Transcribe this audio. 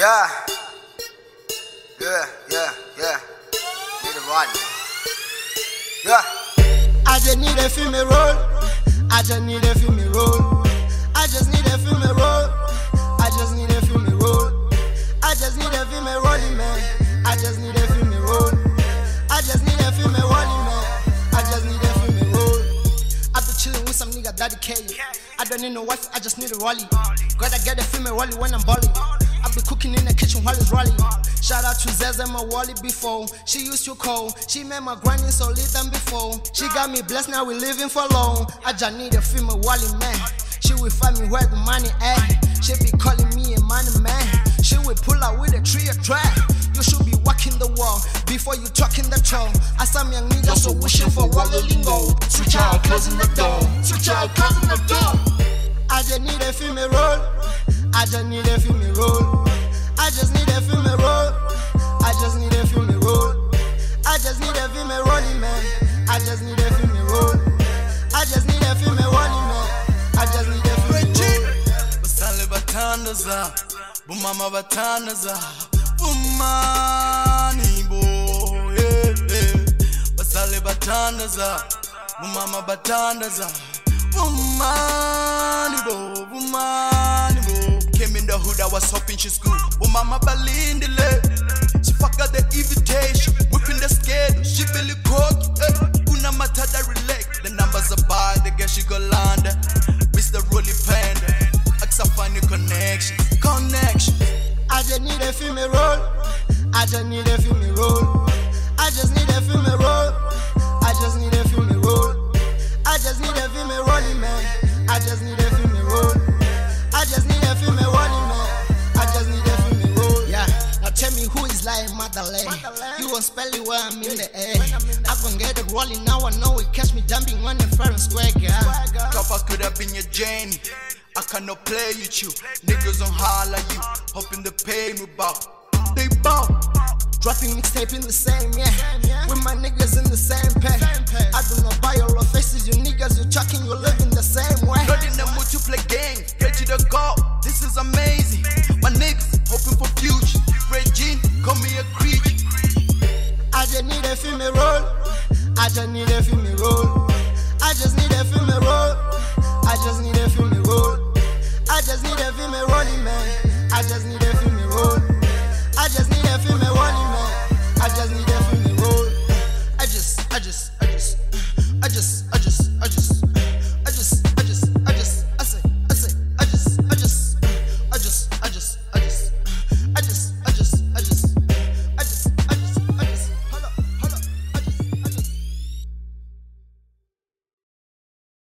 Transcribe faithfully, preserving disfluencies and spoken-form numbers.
Yeah. Yeah, yeah, yeah. Need a ride. Yeah. I just need a female role. I just need a female role. I just need a female role. I just need a female role. I just need a female rolling man. I just need a female role. I just need a female rolling man. I just need a female role. I be chilling with some nigga dedicated. I don't need no wife, I just need a rollie. Gotta get a female rollie when I'm balling. I be cooking in the kitchen while it's rolling. Shout out to Zez and my Wally before. She used to call. She made my granny so lit than before. She got me blessed, now we living for long. I just need a female Wally man. She will find me where the money at. She be calling me a money man. She will pull out with a tree or track. You should be walking the wall before you talking the talk. I saw me young nigga so wishing for Wally lingo. Switch out, closing the door. Switch out, closing the door. I just need a female role. I just need a female role. I just need a female role. I just need a female role. I just need a female rolling man. I just need a female role. I just need a female rolling man. I just need a female role. Basale batandaza, bumama batandaza, bumani bo. Basale batandaza, bumama batandaza, bumani bo, bumani bo. Came in the hood, I was hoping she's good. Bumama balindile, she fuck out the invitation, whipping the schedule. She really cocky, kuna matada relate. The numbers are by the girl she go land. Mister Rolly Panda, Axa funny connection, connection. I just need a female role. I just need a female role. I just need a female role. I just need a female role. I just need a female rolling man. I just need a female role. I just need a female rolling man. I just need a female role. Yeah. Now tell me who is like Madeleine. You won't spell it while I'm in the air. I gon' get it rolling now. I know it catch me jumping on the fair and square, girl. Copper could have been your Janie. I cannot play with you. Niggas on holler you, hoping to pay me bow. They bow. Dropping mixtape in the same, yeah. With my niggas in the same pack. I do not buy all the faces, you niggas, you chucking, you live in the same way. Not in the mood to play games, get you the call. This is amazing. My niggas hoping for future. Regine, call me a creature. I just need a female role. I just need a female role. I just need a female role. I just need a female role. I just need a female rolling man. I just need